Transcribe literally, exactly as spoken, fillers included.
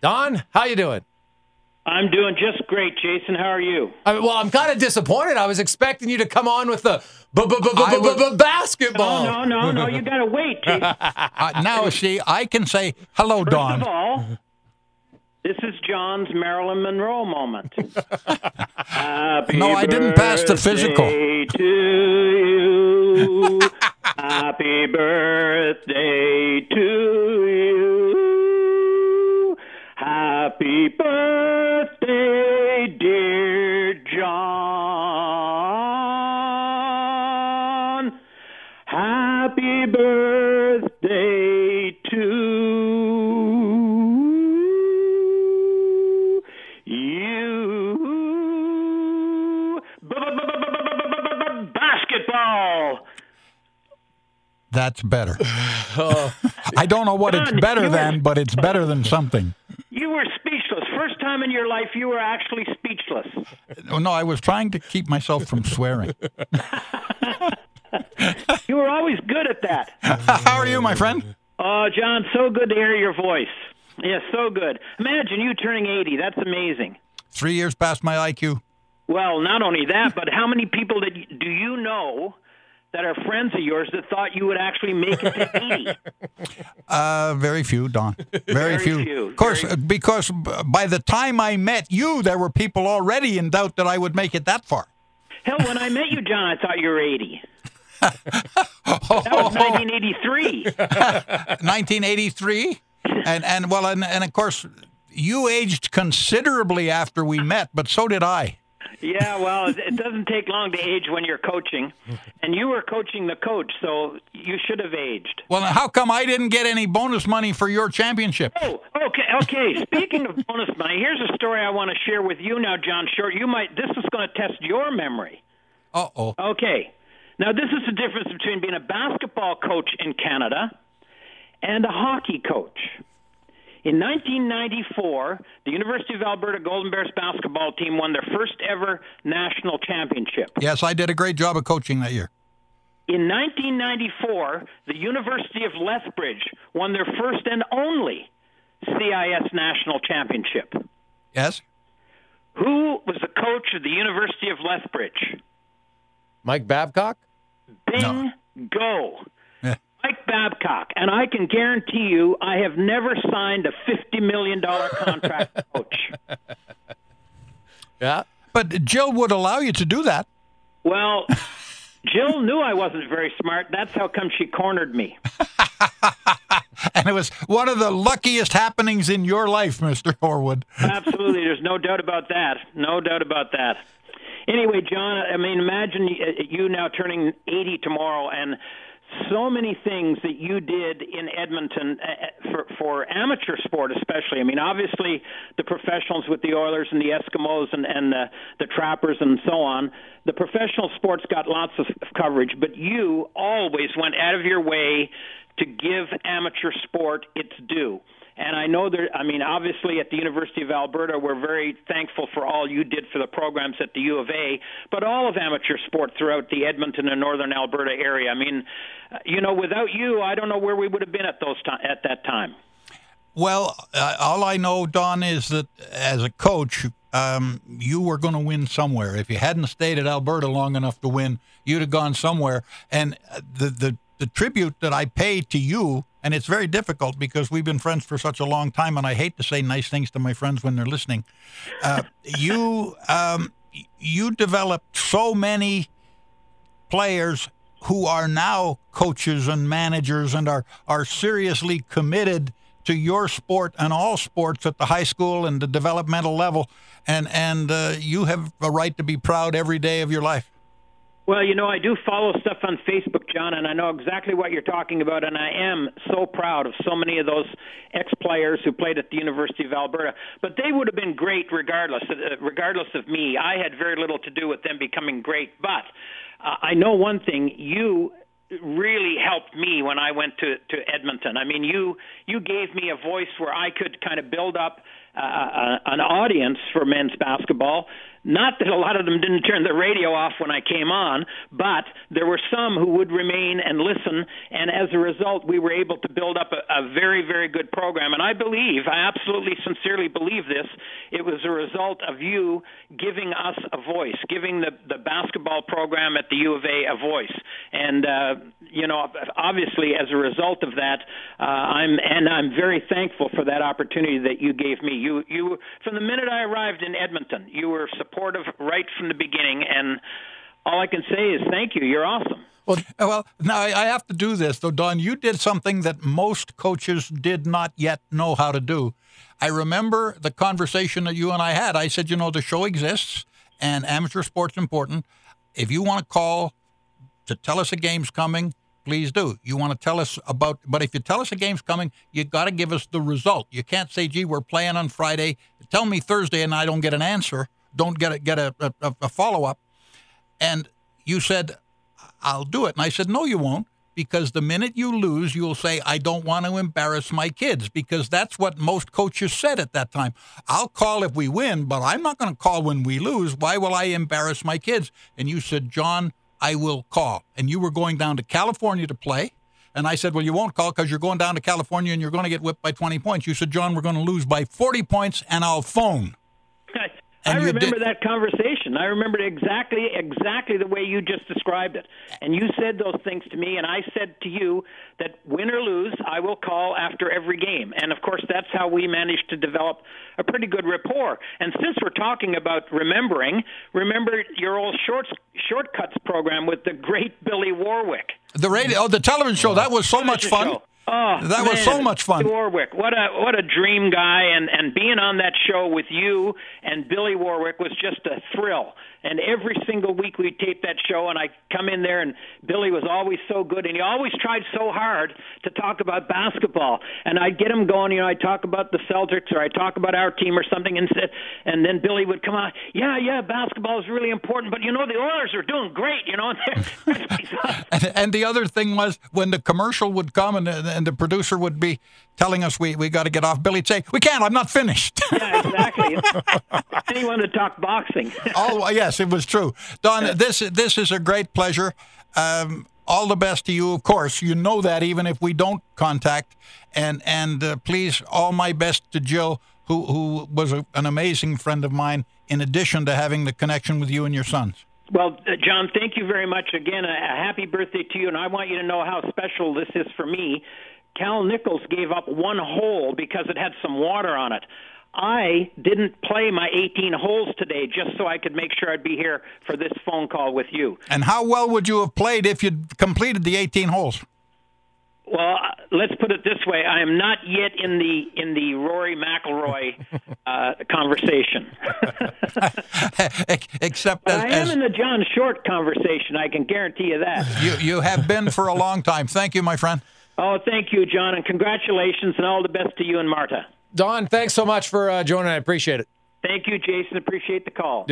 Don, how you doing? I'm doing just great, Jason. How are you? I mean, well, I'm kind of disappointed. I was expecting you to come on with the b- b- b- b- b- b- basketball. No, no, no, no. You got to wait, Jason. Uh, now, see, I can say, hello, First Don. of all, this is John's Marilyn Monroe moment. Happy No, I didn't pass the physical. birthday to you. Happy birthday to you. Happy birthday, dear John. Happy birthday to you. Basketball. That's better. I don't know what it's Don, better you were- than, but it's better than something. You were speechless. First time in your life you were actually speechless. Oh, no, I was trying to keep myself from swearing. You were always good at that. How are you, my friend? Oh, John, so good to hear your voice. Yeah, so good. Imagine you turning eighty. That's amazing. Three years past my I Q. Well, not only that, but how many people that do you know that are friends of yours that thought you would actually make it to eighty? Uh, very few, Don. Very, Very few. few. Of course, Very- uh, because b- by the time I met you, there were people already in doubt that I would make it that far. Hell, when I met you, John, I thought you were eighty. That was nineteen eighty-three. nineteen eighty-three, and and well, and, and of course, you aged considerably after we met, but so did I. Yeah, well, it- it doesn't take long to age when you're coaching. And you were coaching the coach, so you should have aged. Well, how come I didn't get any bonus money for your championship? Oh, okay, okay. Speaking of bonus money, here's a story I want to share with you now, John Short. You might. This is going to test your memory. Uh oh. Okay. Now, this is the difference between being a basketball coach in Canada and a hockey coach. In nineteen ninety-four, the University of Alberta Golden Bears basketball team won their first ever national championship. Yes, I did a great job of coaching that year. In nineteen ninety-four, the University of Lethbridge won their first and only C I S national championship. Yes. Who was the coach of the University of Lethbridge? Mike Babcock? Bingo. Yeah. Mike Babcock. And I can guarantee you I have never signed a fifty million dollars contract to coach. Yeah. But Jill would allow you to do that. Well, Jill knew I wasn't very smart. That's how come she cornered me. And it was one of the luckiest happenings in your life, Mister Horwood. Absolutely. There's no doubt about that. No doubt about that. Anyway, John, I mean, imagine you now turning eighty tomorrow, and so many things that you did in Edmonton for, for amateur sport especially. I mean, obviously the professionals with the Oilers and the Eskimos and, and the, the Trappers and so on, the professional sports got lots of coverage, but you always went out of your way to give amateur sport its due. And I know there, I mean, obviously at the University of Alberta, we're very thankful for all you did for the programs at the U of A, but all of amateur sport throughout the Edmonton and northern Alberta area. I mean, you know, without you, I don't know where we would have been at those ti- at that time. Well, uh, all I know, Don, is that as a coach, um, you were going to win somewhere. If you hadn't stayed at Alberta long enough to win, you'd have gone somewhere. And the the, the tribute that I pay to you, and it's very difficult because we've been friends for such a long time, and I hate to say nice things to my friends when they're listening. Uh, you um, you developed so many players who are now coaches and managers and are, are seriously committed to your sport and all sports at the high school and the developmental level. And, and uh, you have a right to be proud every day of your life. Well, you know, I do follow stuff on Facebook, John, and I know exactly what you're talking about, and I am so proud of so many of those ex-players who played at the University of Alberta. But they would have been great regardless, uh, regardless of me. I had very little to do with them becoming great, but uh, I know one thing. You really helped me when I went to, to Edmonton. I mean, you you gave me a voice where I could kind of build up uh, an audience for men's basketball. Not that a lot of them didn't turn the radio off when I came on, but there were some who would remain and listen, and as a result, we were able to build up a, a very, very good program. And I believe, I absolutely sincerely believe this, it was a result of you giving us a voice, giving the, the basketball program at the U of A a voice. And, uh, you know, obviously, as a result of that, uh, I'm and I'm very thankful for that opportunity that you gave me. You, you, from the minute I arrived in Edmonton, you were supportive right from the beginning, and all I can say is thank you. You're awesome. Well, well, now I I have to do this, though, Don. You did something that most coaches did not yet know how to do. I remember the conversation that you and I had. I said, you know, the show exists, and amateur sport's important. If you want to call to tell us a game's coming, please do. You want to tell us about, but if you tell us a game's coming, you got to give us the result. You can't say, gee, we're playing on Friday. Tell me Thursday, and I don't get an answer. Don't get a, get a, a, a follow-up. And you said, I'll do it. And I said, no, you won't, because the minute you lose, you'll say, I don't want to embarrass my kids, because that's what most coaches said at that time. I'll call if we win, but I'm not going to call when we lose. Why will I embarrass my kids? And you said, John, I will call. And you were going down to California to play. And I said, well, you won't call because you're going down to California and you're going to get whipped by twenty points. You said, John, we're going to lose by forty points, and I'll phone. I And you remember did- that conversation. I remember it exactly, exactly the way you just described it. And you said those things to me, and I said to you that win or lose, I will call after every game. And, of course, that's how we managed to develop a pretty good rapport. And since we're talking about remembering, remember your old shorts, Shortcuts program with the great Billy Warwick. The radio, oh, the television show, that was so much fun. Show. Oh, that was man, so much fun. Warwick, what a what a dream guy, and and being on that show with you and Billy Warwick was just a thrill. And every single week we taped that show, and I come in there, and Billy was always so good, and he always tried so hard to talk about basketball. And I'd get him going, you know, I'd talk about the Celtics, or I'd talk about our team or something, and said, and then Billy would come on, yeah, yeah, basketball is really important, but you know the Oilers are doing great, you know. and, and the other thing was when the commercial would come and, and the producer would be telling us we, we got to get off, Billy'd say, we can't, I'm not finished. Yeah, exactly. Anyone to talk boxing. Oh, yes, it was true. Don, this, this is a great pleasure. Um, all the best to you, of course. You know that even if we don't contact. And, and uh, please, all my best to Jill, who, who was a, an amazing friend of mine, in addition to having the connection with you and your sons. Well, uh, John, thank you very much again. A, a happy birthday to you, and I want you to know how special this is for me. Cal Nichols gave up one hole because it had some water on it. I didn't play my eighteen holes today just so I could make sure I'd be here for this phone call with you. And how well would you have played if you'd completed the eighteen holes? Well, uh, let's put it this way: I am not yet in the in the Rory McIlroy uh, conversation. Except but as, I am as in the John Short conversation. I can guarantee you that. you you have been for a long time. Thank you, my friend. Oh, thank you, John, and congratulations, and all the best to you and Marta. Don, thanks so much for uh, joining. I appreciate it. Thank you, Jason. Appreciate the call.